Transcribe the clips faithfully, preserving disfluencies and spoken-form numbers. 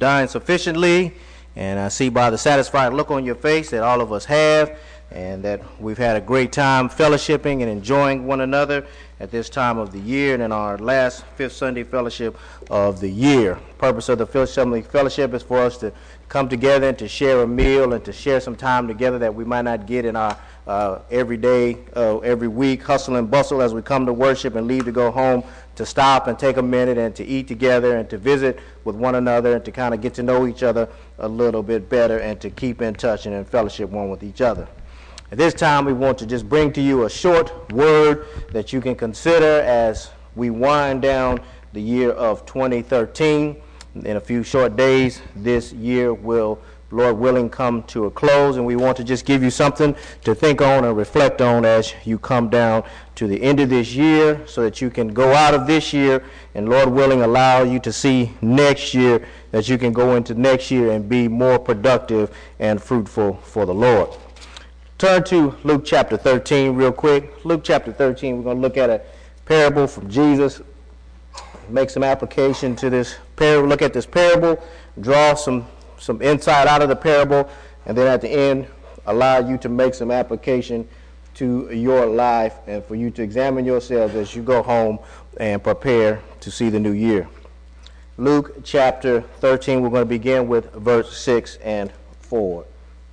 dined sufficiently, and I see by the satisfied look on your face that all of us have, and that we've had a great time fellowshipping and enjoying one another at this time of the year and in our last Fifth Sunday fellowship of the year. The purpose of the Fifth Sunday fellowship is for us to come together and to share a meal and to share some time together that we might not get in our uh, everyday, uh, every week hustle and bustle as we come to worship and leave to go home, to stop and take a minute and to eat together and to visit with one another and to kind of get to know each other a little bit better and to keep in touch and in fellowship one with each other. At this time, we want to just bring to you a short word that you can consider as we wind down the year of twenty thirteen. In a few short days, this year will, Lord willing, come to a close, and we want to just give you something to think on and reflect on as you come down to the end of this year, so that you can go out of this year and, Lord willing, allow you to see next year, that you can go into next year and be more productive and fruitful for the Lord. Turn to Luke chapter thirteen real quick. Luke chapter thirteen, we're going to look at a parable from Jesus, make some application to this parable, look at this parable, draw some, some insight out of the parable, and then at the end, allow you to make some application to your life and for you to examine yourselves as you go home and prepare to see the new year. Luke chapter thirteen, we're going to begin with verse six and forward.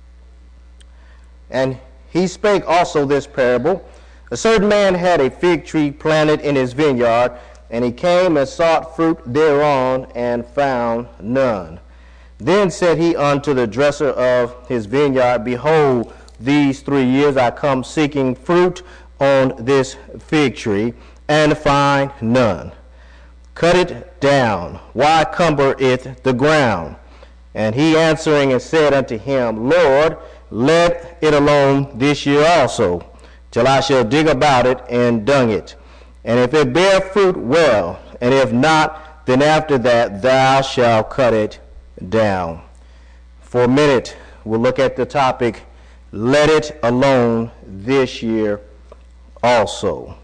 And he spake also this parable. A certain man had a fig tree planted in his vineyard, and he came and sought fruit thereon, and found none. Then said he unto the dresser of his vineyard, Behold, these three years I come seeking fruit on this fig tree, and find none. Cut it down. Why cumber it the ground? And he answering and said unto him, Lord, let it alone this year also, till I shall dig about it and dung it. And if it bear fruit, well, and if not, then after that thou shalt cut it down. For a minute, we'll look at the topic, let it alone this year also.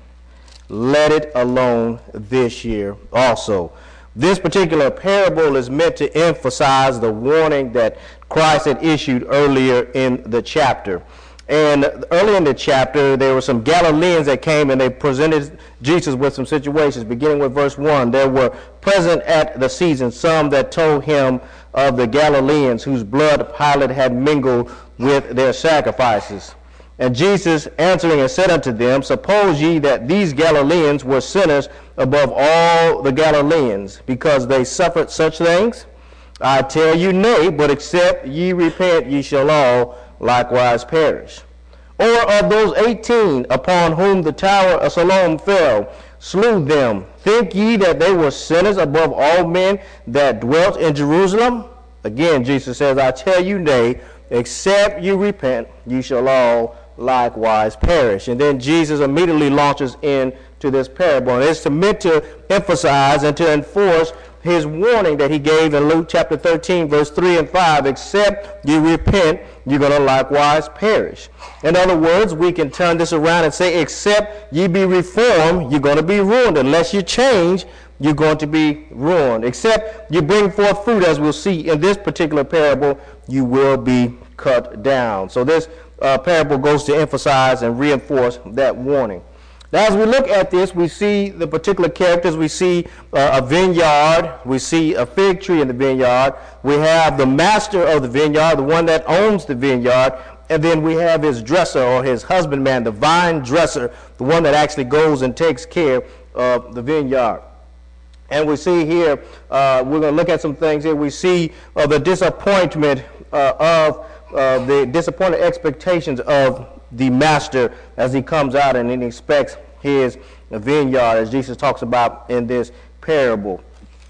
Let it alone this year also. This particular parable is meant to emphasize the warning that Christ had issued earlier in the chapter. And early in the chapter, there were some Galileans that came and they presented Jesus with some situations. Beginning with verse one, there were present at the season some that told him of the Galileans whose blood Pilate had mingled with their sacrifices. And Jesus answering and said unto them, Suppose ye that these Galileans were sinners above all the Galileans, because they suffered such things? I tell you, nay, but except ye repent, ye shall all likewise perish. Or of those eighteen upon whom the tower of Siloam fell, slew them, think ye that they were sinners above all men that dwelt in Jerusalem? Again, Jesus says, I tell you, nay, except you repent, ye shall all likewise perish. And then Jesus immediately launches into this parable. And it's meant to emphasize and to enforce his warning that he gave in Luke chapter thirteen, verse three and five, except you repent, you're going to likewise perish. In other words, we can turn this around and say, except ye be reformed, you're going to be ruined. Unless you change, you're going to be ruined. Except you bring forth fruit, as we'll see in this particular parable, you will be cut down. So this uh, parable goes to emphasize and reinforce that warning. Now, as we look at this, we see the particular characters. We see uh, a vineyard. We see a fig tree in the vineyard. We have the master of the vineyard, the one that owns the vineyard. And then we have his dresser or his husbandman, the vine dresser, the one that actually goes and takes care of the vineyard. And we see here, uh, we're going to look at some things here. We see uh, the disappointment uh, of uh, the disappointed expectations of the master as he comes out and he inspects his vineyard, as Jesus talks about in this parable.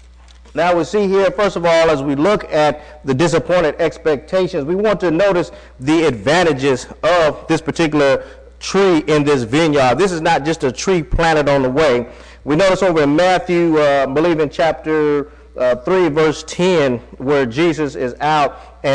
Now we see here, first of all, as we look at the disappointed expectations, we want to notice the advantages of this particular tree in this vineyard. This is not just a tree planted on the way. We notice over in Matthew, uh, I believe in chapter uh, three, verse ten, where Jesus is out and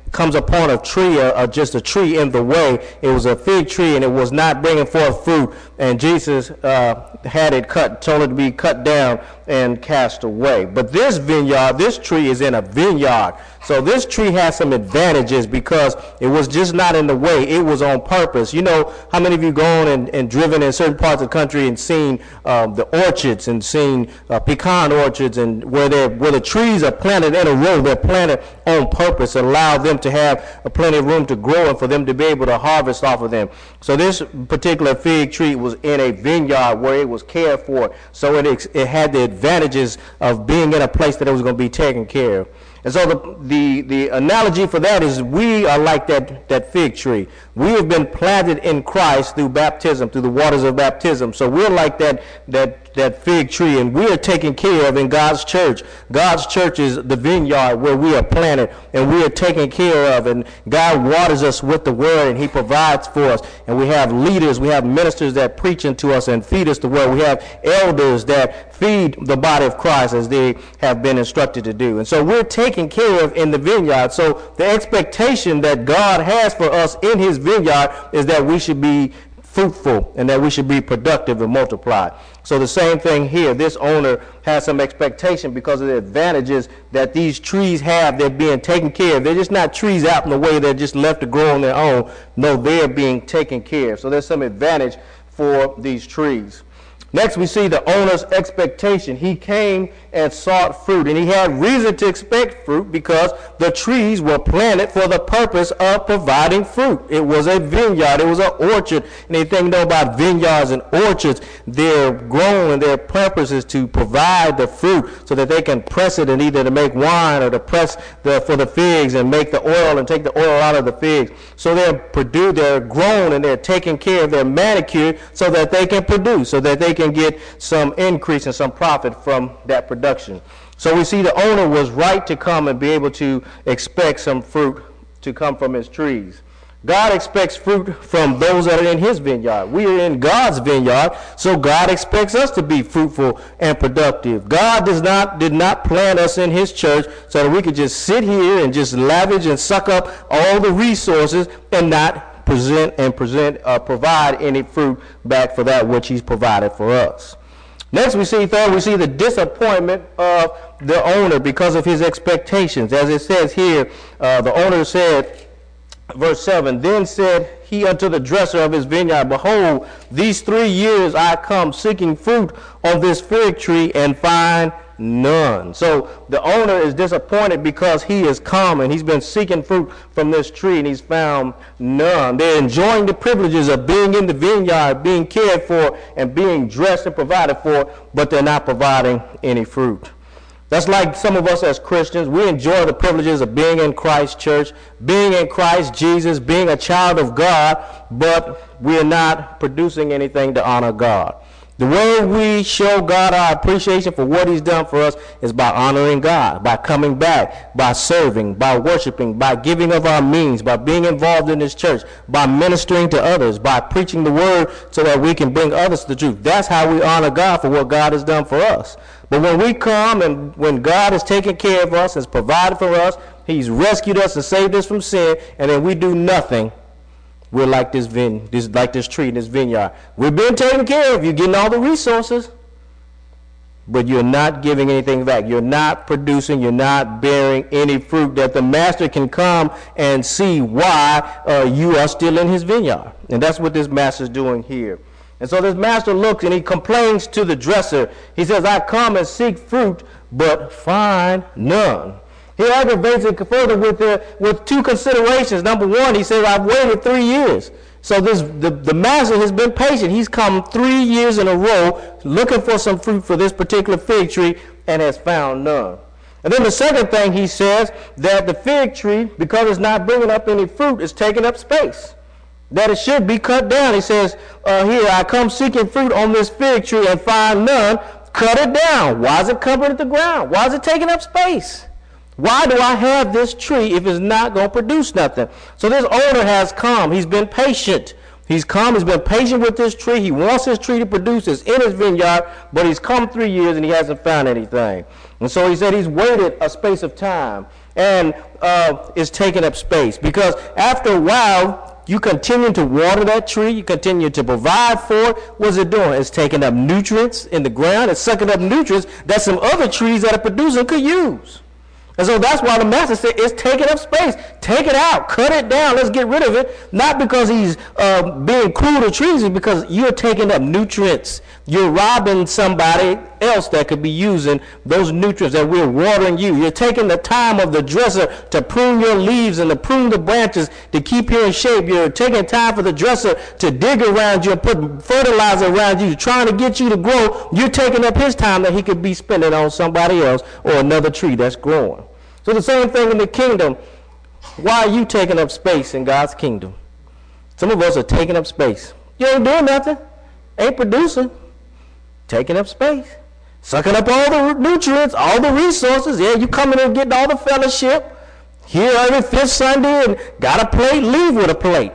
comes upon a tree, or, or just a tree in the way. It was a fig tree, and it was not bringing forth fruit. And Jesus uh, had it cut, told it to be cut down and cast away. But this vineyard, this tree is in a vineyard. So this tree has some advantages because it was just not in the way. It was on purpose. You know, how many of you gone and, and driven in certain parts of the country and seen um, the orchards and seen uh, pecan orchards, and where they where the trees are planted in a row, they're planted on purpose, allow them to have uh, plenty of room to grow and for them to be able to harvest off of them. So this particular fig tree was in a vineyard where it was cared for. So it, it had the advantages of being in a place that it was going to be taken care of. And so the, the, the analogy for that is we are like that, that fig tree. We have been planted in Christ through baptism, through the waters of baptism. So we're like that, that, that fig tree, and we are taken care of in God's church. God's church is the vineyard where we are planted, and we are taken care of. And God waters us with the word, and he provides for us. And we have leaders, we have ministers that preach into us and feed us the word. We have elders that feed the body of Christ as they have been instructed to do. And so we're taken care of in the vineyard. So the expectation that God has for us in his vineyard is that we should be fruitful and that we should be productive and multiply. So the same thing here. This owner has some expectation because of the advantages that these trees have. They're being taken care of. They're just not trees out in the way they're just left to grow on their own. No, they're being taken care of. So there's some advantage for these trees. Next, we see the owner's expectation. He came and sought fruit, and he had reason to expect fruit because the trees were planted for the purpose of providing fruit. It was a vineyard. It was an orchard. And if you know about vineyards and orchards, they're grown, and their purpose is to provide the fruit so that they can press it and either to make wine or to press the, for the figs and make the oil and take the oil out of the figs. So they're produced, they're grown, and they're taken care of, they're manicured so that they can produce, so that they can get some increase and some profit from that production. So we see the owner was right to come and be able to expect some fruit to come from his trees. God expects fruit from those that are in his vineyard. We are in God's vineyard, so God expects us to be fruitful and productive. God does not did not plant us in his church so that we could just sit here and just lavish and suck up all the resources and not present and present uh, provide any fruit back for that which he's provided for us. Next, we see third, we see the disappointment of the owner because of his expectations. As it says here, uh, the owner said, verse seven, then said he unto the dresser of his vineyard, behold, these three years I come seeking fruit on this fig tree and find none. So the owner is disappointed because he has come and he's been seeking fruit from this tree and he's found none. They're enjoying the privileges of being in the vineyard, being cared for, and being dressed and provided for, but they're not providing any fruit. That's like some of us as Christians. We enjoy the privileges of being in Christ's church, being in Christ Jesus, being a child of God, but we're not producing anything to honor God. The way we show God our appreciation for what he's done for us is by honoring God, by coming back, by serving, by worshiping, by giving of our means, by being involved in his church, by ministering to others, by preaching the word so that we can bring others to the truth. That's how we honor God for what God has done for us. But when we come and when God has taken care of us, has provided for us, he's rescued us and saved us from sin, and then we do nothing, we're like this vine, this like this tree in this vineyard. We've been taken care of. You're getting all the resources, but you're not giving anything back. You're not producing. You're not bearing any fruit that the master can come and see why uh, you are still in his vineyard. And that's what this master is doing here. And so this master looks and he complains to the dresser. He says, I come and seek fruit, but find none. He aggravates it further with, uh, with two considerations. Number one, he says, I've waited three years. So this the, the master has been patient. He's come three years in a row looking for some fruit for this particular fig tree and has found none. And then the second thing he says, that the fig tree, because it's not bringing up any fruit, is taking up space. That it should be cut down. He says, uh, here, I come seeking fruit on this fig tree and find none. Cut it down. Why is it covering the ground? Why is it taking up space? Why do I have this tree if it's not going to produce nothing? So this owner has come. He's been patient. He's come. He's been patient with this tree. He wants his tree to produce. It's in his vineyard, but he's come three years and he hasn't found anything. And so he said he's waited a space of time. and uh, is taking up space. Because after a while, you continue to water that tree, you continue to provide for it. What's it doing? It's taking up nutrients in the ground. It's sucking up nutrients that some other trees that are producing could use. And so that's why the master said it's taking up space. Take it out. Cut it down. Let's get rid of it. Not because he's uh, being cruel to trees, it's because you're taking up nutrients. You're robbing somebody else that could be using those nutrients that we're watering you. You're taking the time of the dresser to prune your leaves and to prune the branches to keep you in shape. You're taking time for the dresser to dig around you and put fertilizer around you, trying to get you to grow. You're taking up his time that he could be spending on somebody else or another tree that's growing. So the same thing in the kingdom. Why are you taking up space in God's kingdom? Some of us are taking up space. You ain't doing nothing. Ain't producing. Taking up space. Sucking up all the nutrients, all the resources. Yeah, you coming and getting all the fellowship. Here every fifth Sunday and got a plate, leave with a plate.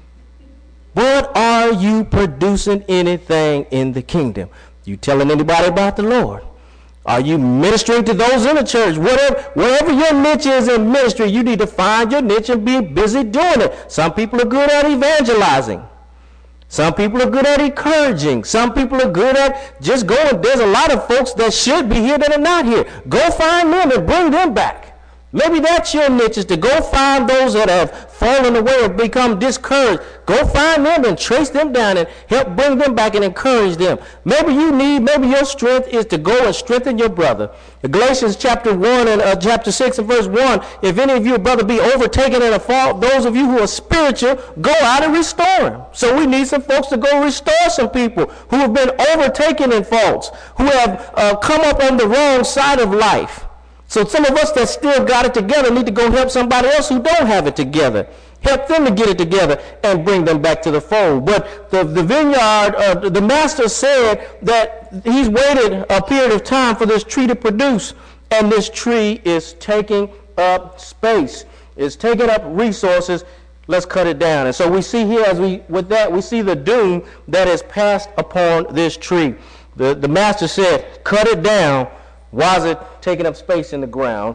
But are you producing anything in the kingdom? You telling anybody about the Lord? Are you ministering to those in the church? Whatever, wherever your niche is in ministry, you need to find your niche and be busy doing it. Some people are good at evangelizing. Some people are good at encouraging. Some people are good at just going. There's a lot of folks that should be here that are not here. Go find them and bring them back. Maybe that's your niche, is to go find those that have fallen away or become discouraged. Go find them and trace them down and help bring them back and encourage them. Maybe you need, maybe your strength is to go and strengthen your brother. Galatians chapter one and uh, chapter six and verse one, if any of your brother be overtaken in a fault, those of you who are spiritual, go out and restore him. So we need some folks to go restore some people who have been overtaken in faults, who have uh, come up on the wrong side of life. So some of us that still got it together need to go help somebody else who don't have it together. Help them to get it together and bring them back to the fold. But the, the vineyard, uh, the master said that he's waited a period of time for this tree to produce. And this tree is taking up space. It's taking up resources. Let's cut it down. And so we see here, as we with that, we see the doom that is passed upon this tree. The, the master said, cut it down. Why is it taking up space in the ground?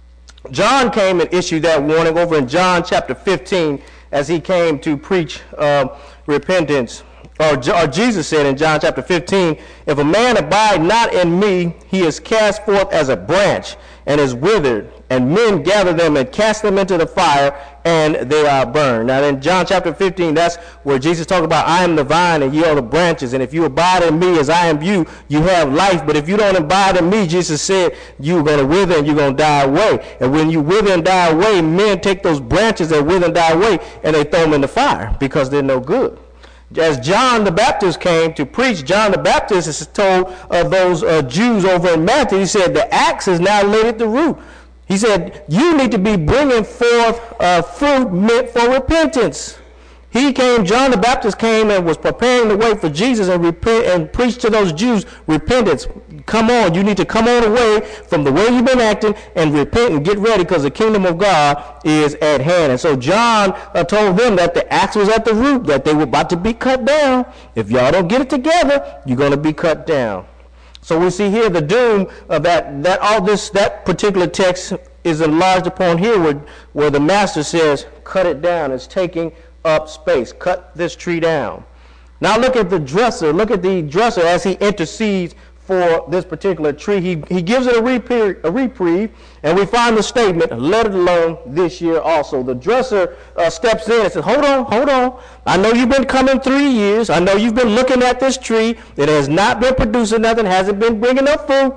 John came and issued that warning over in John chapter fifteen as he came to preach uh, repentance. Or, or Jesus said in John chapter fifteen, if a man abide not in me, he is cast forth as a branch and is withered, and men gather them and cast them into the fire, and they are burned. Now in John chapter fifteen, that's where Jesus talked about, I am the vine and ye are the branches, and if you abide in me as I am you, you have life. But if you don't abide in me, Jesus said, you're going to wither and you're going to die away. And when you wither and die away, men take those branches that wither and die away, and they throw them in the fire because they're no good. As John the Baptist came to preach, John the Baptist is told uh, those uh, Jews over in Matthew, he said, the axe is now laid at the root. He said, you need to be bringing forth uh, fruit meant for repentance. He came, John the Baptist came and was preparing the way for Jesus and, repent, and preached to those Jews repentance. Come on, you need to come on away from the way you've been acting and repent and get ready because the kingdom of God is at hand. And so John uh, told them that the axe was at the root, that they were about to be cut down. If y'all don't get it together, you're going to be cut down. So we see here the doom of that, that all this, that particular text is enlarged upon here where, where the master says, cut it down. It's taking up space. Cut this tree down. Now look at the dresser. Look at the dresser as he intercedes for this particular tree. He, he gives it a reprieve, a reprieve, and we find the statement, let it alone this year also. The dresser uh, steps in and says, hold on, hold on. I know you've been coming three years. I know you've been looking at this tree. It has not been producing nothing, hasn't been bringing up fruit.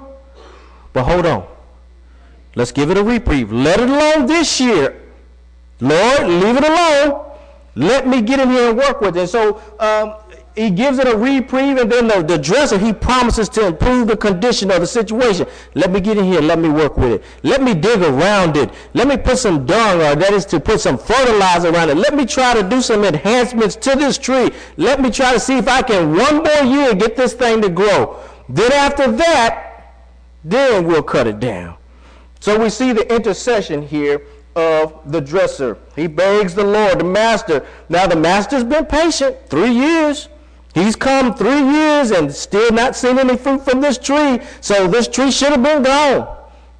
But hold on. Let's give it a reprieve. Let it alone this year. Lord, leave it alone. Let me get in here and work with it. And so um, he gives it a reprieve, and then the, the dresser, he promises to improve the condition of the situation. Let me get in here. Let me work with it. Let me dig around it. Let me put some dung, or that is to put some fertilizer around it. Let me try to do some enhancements to this tree. Let me try to see if I can one more year get this thing to grow. Then after that, then we'll cut it down. So we see the intercession here of the dresser. He begs the Lord, the master. Now the master's been patient, three years. He's come three years and still not seen any fruit from this tree. So this tree should have been gone.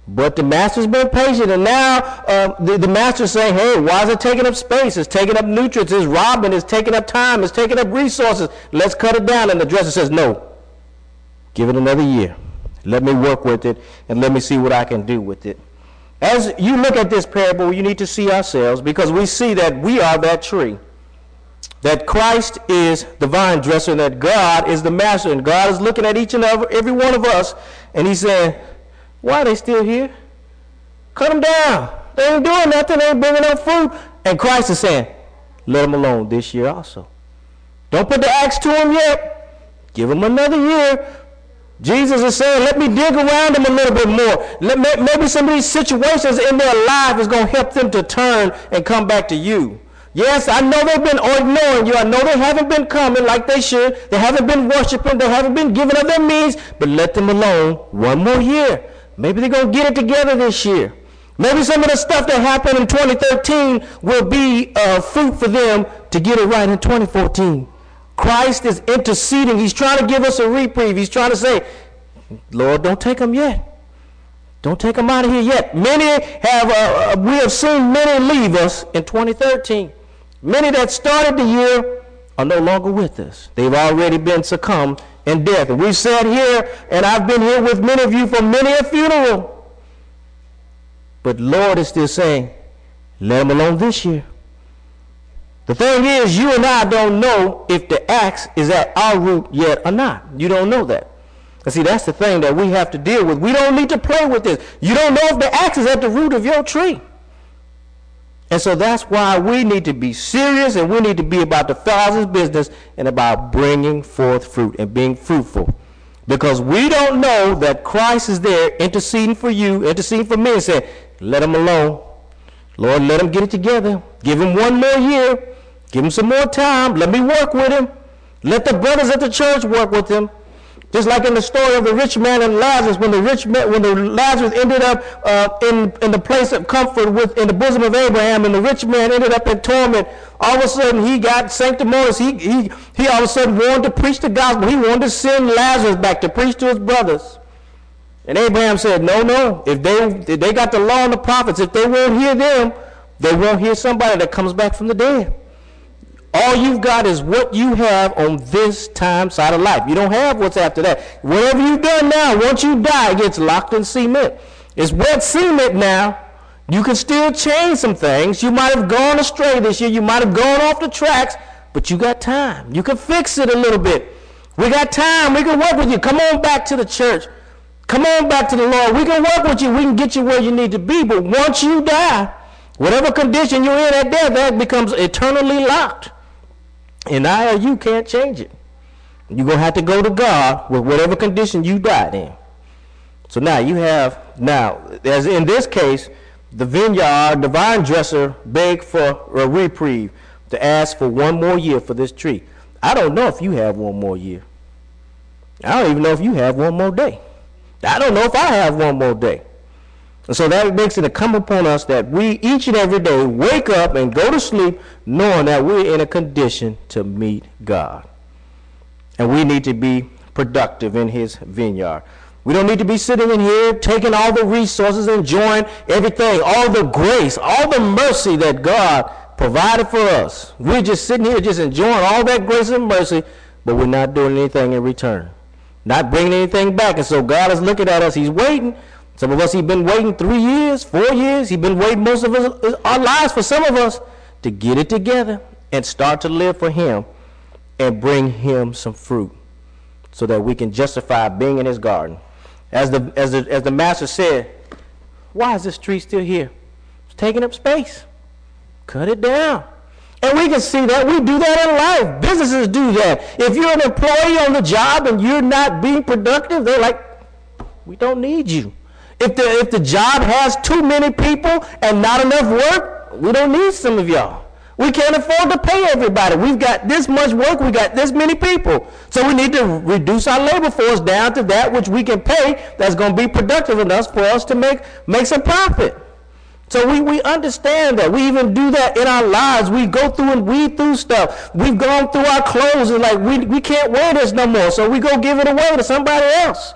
But the master's been patient, and now uh, the, the master's saying, hey, why is it taking up space? It's taking up nutrients. It's robbing. It's taking up time. It's taking up resources. Let's cut it down. And the dresser says, no, give it another year. Let me work with it, and let me see what I can do with it. As you look at this parable, you need to see ourselves, because we see that we are that tree. That Christ is the vine dresser, and that God is the master. And God is looking at each and every one of us, and he's saying, why are they still here? Cut them down. They ain't doing nothing. They ain't bringing no fruit. And Christ is saying, let them alone this year also. Don't put the axe to them yet. Give them another year. Jesus is saying, let me dig around them a little bit more. Let, maybe some of these situations in their life is going to help them to turn and come back to you. Yes, I know they've been ignoring you. I know they haven't been coming like they should. They haven't been worshiping. They haven't been giving up their means. But let them alone one more year. Maybe they're going to get it together this year. Maybe some of the stuff that happened in twenty thirteen will be uh, fruit for them to get it right in twenty fourteen. Christ is interceding. He's trying to give us a reprieve. He's trying to say, Lord, don't take them yet. Don't take them out of here yet. Many have, uh, we have seen many leave us in twenty thirteen. Many that started the year are no longer with us. They've already been succumbed in death. And we've sat here, and I've been here with many of you for many a funeral. But Lord is still saying, let them alone this year. The thing is, you and I don't know if the axe is at our root yet or not. You don't know that. And see, that's the thing that we have to deal with. We don't need to play with this. You don't know if the axe is at the root of your tree. And so that's why we need to be serious, and we need to be about the Father's business and about bringing forth fruit and being fruitful. Because we don't know that Christ is there interceding for you, interceding for me, and saying, let him alone. Lord, let him get it together. Give him one more year. Give him some more time. Let me work with him. Let the brothers at the church work with him. Just like in the story of the rich man and Lazarus, when the rich man, when the Lazarus ended up uh, in in the place of comfort with in the bosom of Abraham, and the rich man ended up in torment. All of a sudden, he got sanctimonious. He he he all of a sudden wanted to preach the gospel. He wanted to send Lazarus back to preach to his brothers. And Abraham said, "No, no. If they if they got the law and the prophets, if they won't hear them, they won't hear somebody that comes back from the dead." All you've got is what you have on this time side of life. You don't have what's after that. Whatever you've done now, once you die, it gets locked in cement. It's wet cement now. You can still change some things. You might have gone astray this year. You might have gone off the tracks, but you got time. You can fix it a little bit. We got time. We can work with you. Come on back to the church. Come on back to the Lord. We can work with you. We can get you where you need to be. But once you die, whatever condition you're in at death, that becomes eternally locked. And I or you can't change it. You're going to have to go to God with whatever condition you died in. So now you have, now, as in this case, the vineyard, the vine dresser begged for a reprieve to ask for one more year for this tree. I don't know if you have one more year. I don't even know if you have one more day. I don't know if I have one more day. And so that makes it incumbent upon us that we each and every day wake up and go to sleep knowing that we're in a condition to meet God. And we need to be productive in his vineyard. We don't need to be sitting in here taking all the resources, enjoying everything, all the grace, all the mercy that God provided for us. We're just sitting here just enjoying all that grace and mercy, but we're not doing anything in return. Not bringing anything back. And so God is looking at us. He's waiting. Some of us, he's been waiting three years, four years. He's been waiting most of his, our lives for some of us to get it together and start to live for him and bring him some fruit so that we can justify being in his garden. As the, as the, as the master said, why is this tree still here? It's taking up space. Cut it down. And we can see that. We do that in life. Businesses do that. If you're an employee on the job and you're not being productive, they're like, we don't need you. If the, if the job has too many people and not enough work, we don't need some of y'all. We can't afford to pay everybody. We've got this much work. We got this many people. So we need to reduce our labor force down to that which we can pay that's going to be productive enough for us to make, make some profit. So we, we understand that. We even do that in our lives. We go through and weed through stuff. We've gone through our clothes and like, we, we can't wear this no more. So we go give it away to somebody else.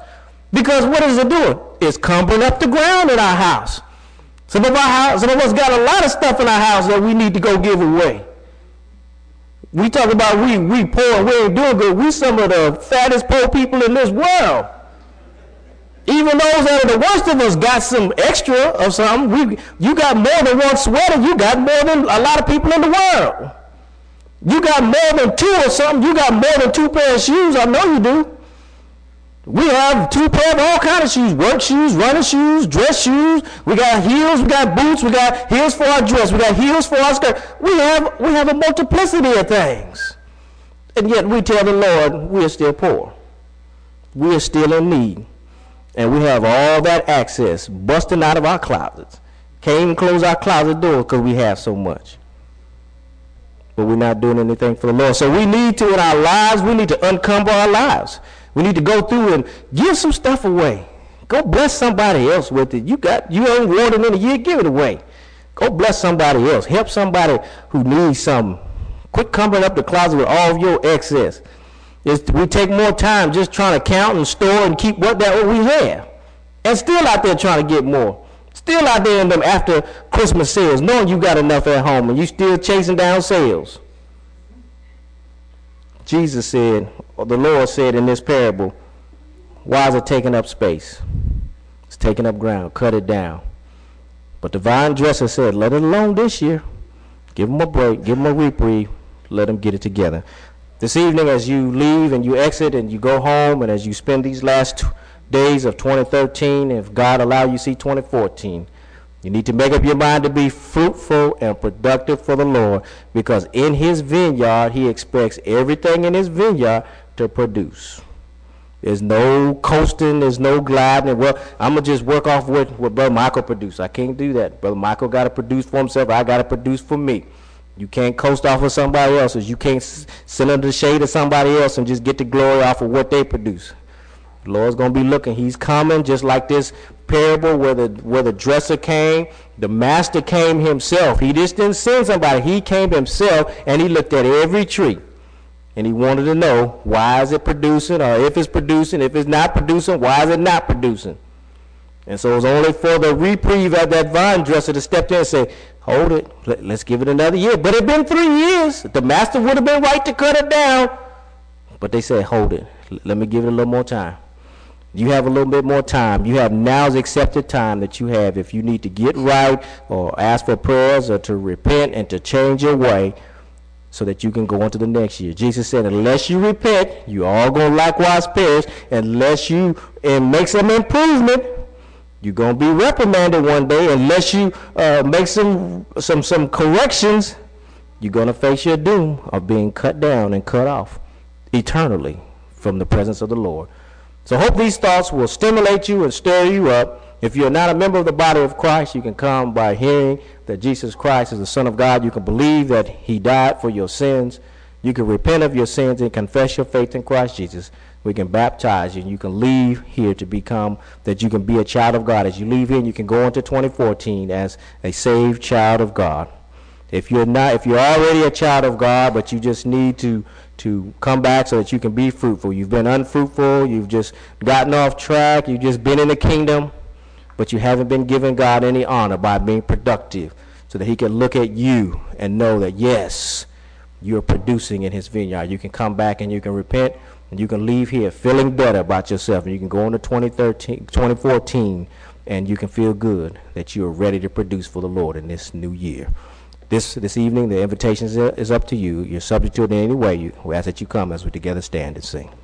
Because what is it doing? It's cumbering up the ground in our house. Some of our house, some of us got a lot of stuff in our house that we need to go give away. We talk about we we poor and we ain't doing good. We some of the fattest poor people in this world. Even those that are the worst of us got some extra of something. We, you got more than one sweater. You got more than a lot of people in the world. You got more than two or something. You got more than two pairs of shoes. I know you do. We have two pair of all kinds of shoes. Work shoes, running shoes, dress shoes. We got heels, we got boots, we got heels for our dress, we got heels for our skirt. We have, we have a multiplicity of things. And yet we tell the Lord we are still poor. We are still in need. And we have all that access busting out of our closets. Can't even close our closet door because we have so much. But we're not doing anything for the Lord. So we need to, in our lives, we need to uncumber our lives. We need to go through and give some stuff away. Go bless somebody else with it. You got, you ain't worn it in a year, give it away. Go bless somebody else. Help somebody who needs something. Quit cumbering up the closet with all of your excess. It's, we take more time just trying to count and store and keep what that what we have. And still out there trying to get more. Still out there in them after Christmas sales, knowing you got enough at home and you still chasing down sales. Jesus said, or the Lord said in this parable, why is it taking up space? It's taking up ground. Cut it down. But the vine dresser said, let it alone this year. Give them a break. Give them a reprieve. Let them get it together. This evening, as you leave and you exit and you go home, and as you spend these last two days of twenty thirteen, if God allow you to see twenty fourteen, you need to make up your mind to be fruitful and productive for the Lord, because in his vineyard, he expects everything in his vineyard to produce. There's no coasting, there's no gliding. Well, I'm going to just work off what, what Brother Michael produced. I can't do that. Brother Michael got to produce for himself. I got to produce for me. You can't coast off of somebody else's. You can't sit under the shade of somebody else and just get the glory off of what they produce. The Lord's going to be looking. He's coming, just like this parable where the, where the dresser came. The master came himself. He just didn't send somebody. He came himself, and he looked at every tree. And he wanted to know, why is it producing? Or if it's producing, if it's not producing, why is it not producing? And so it was only for the reprieve of that vine dresser to step in and say, hold it, Let, let's give it another year. But it had been three years. The master would have been right to cut it down. But they said, hold it. Let me give it a little more time. You have a little bit more time. You have now's accepted time that you have. If you need to get right or ask for prayers or to repent and to change your way so that you can go on to the next year. Jesus said, unless you repent, you all going to likewise perish. Unless you and make some improvement, you're going to be reprimanded one day. Unless you uh, make some, some, some corrections, you're going to face your doom of being cut down and cut off eternally from the presence of the Lord. So I hope these thoughts will stimulate you and stir you up. If you're not a member of the body of Christ, you can come by hearing that Jesus Christ is the Son of God. You can believe that he died for your sins. You can repent of your sins and confess your faith in Christ Jesus. We can baptize you, and you can leave here to become, that you can be a child of God. As you leave here, you can go into twenty fourteen as a saved child of God. If you're not, if you're already a child of God, but you just need to to come back so that you can be fruitful. You've been unfruitful. You've just gotten off track. You've just been in the kingdom, but you haven't been giving God any honor by being productive so that he can look at you and know that, yes, you're producing in his vineyard. You can come back and you can repent, and you can leave here feeling better about yourself. And you can go into twenty thirteen, twenty fourteen, and you can feel good that you're ready to produce for the Lord in this new year. This this evening, the invitation is, is up to you. You're subject to it in any way. You, we ask that you come as we together stand and sing.